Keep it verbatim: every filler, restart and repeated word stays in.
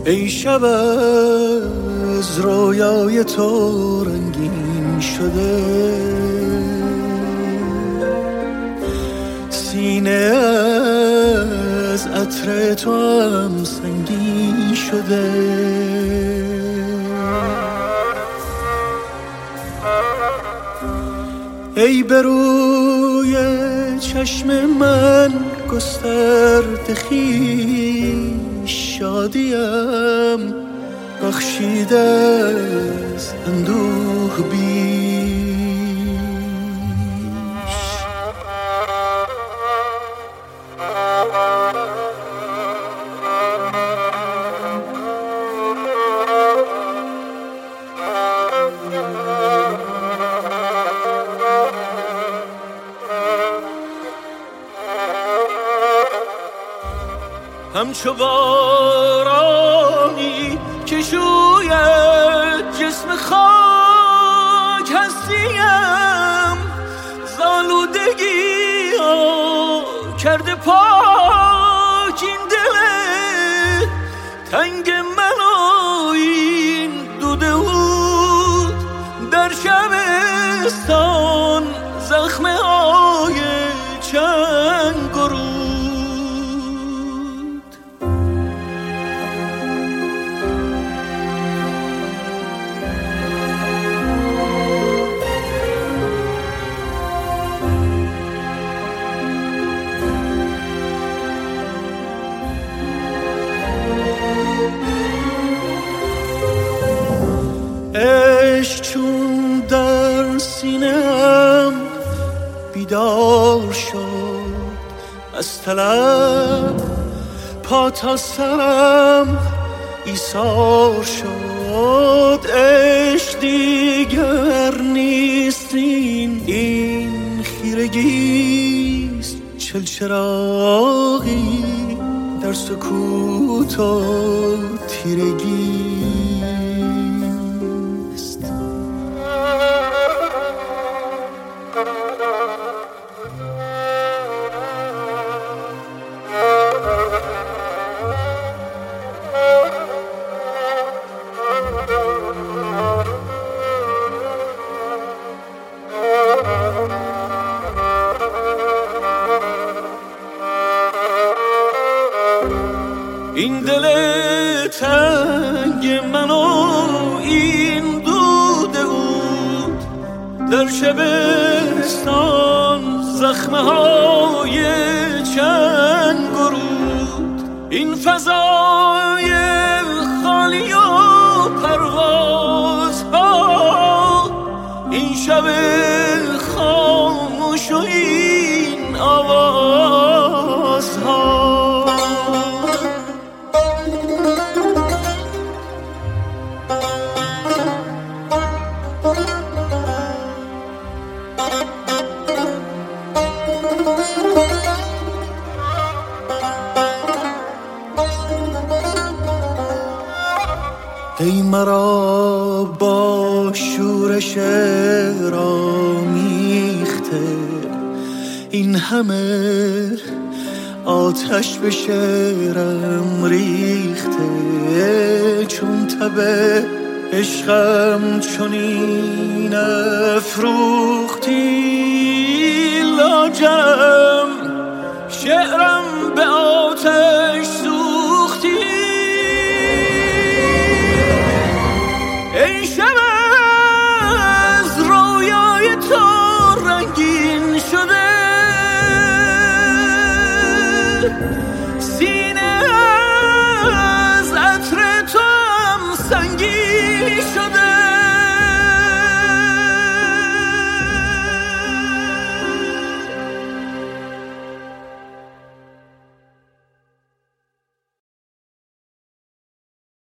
ای شب از رویای تو رنگین شده، سینه از عطر تو هم سنگین شده. ای به روی چشم من گسترده خویش، شادیم بخشیده از اندوه بیش. همچو بارانی که شوید جسم خاک هستیم، زالودگی ها کرده پاک این دل تنگ من و این دود بود در شبستان، زخمه های چند گروه. عشق چون در سینه‌ام بیدار شد، از طلب پا تا سرم ایثار شد. عشق دیگر نیست این این خیرگیست، چل چراغی در سکوت و تیرگی. این دل تنگ من و این دود بود در شبستان، زخمه های چند گرود. این فضای خالی و پرواز ها، این شب خاموش و این آواز ها. ای مرا با شورش رامیخته، این همه آتش به شعرم ریخته. چون تب عشقم چنین افروختی، لاجرم شعرم به آتش سوختی. ای شب از رویای تو رنگین شده،